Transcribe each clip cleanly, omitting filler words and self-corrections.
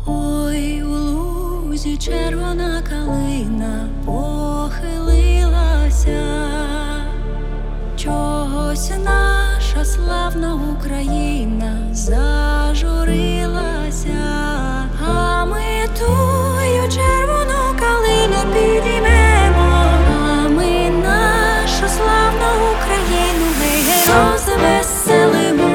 Ой, у лузі червона калина похилилася, чогось наша славна Україна зажурилася, а ми тую червону калину підіймемо, а ми нашу славну Україну розвеселимо.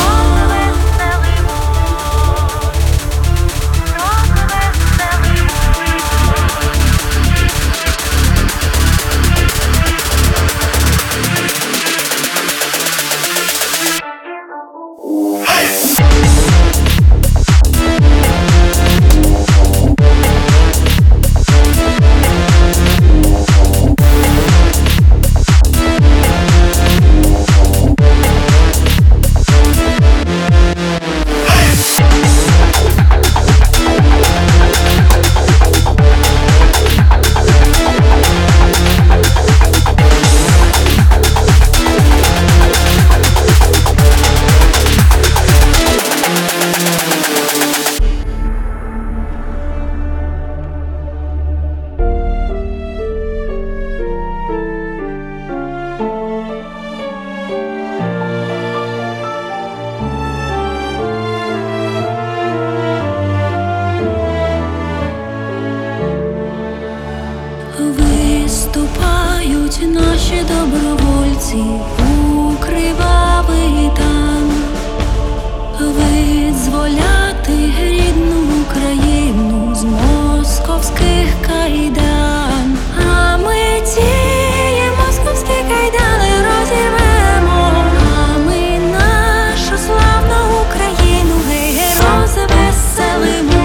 Виступають наші добровольці у кривавий там, визволяти рідну Україну з московських кайдан. А ми ті московські кайдани розірвемо, а ми нашу славну Україну розвеселимо.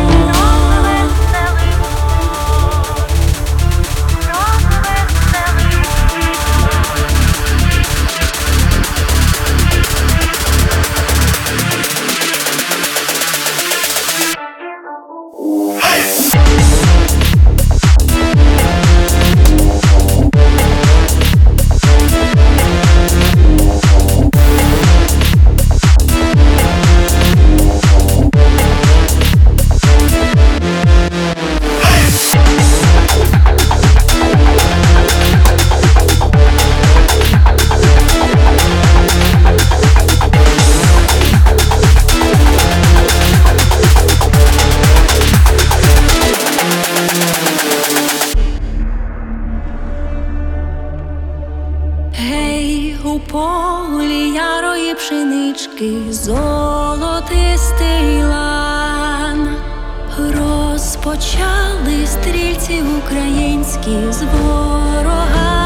Гей, у полі ярої пшенички золотистий лан, розпочали стрільці українські з ворога.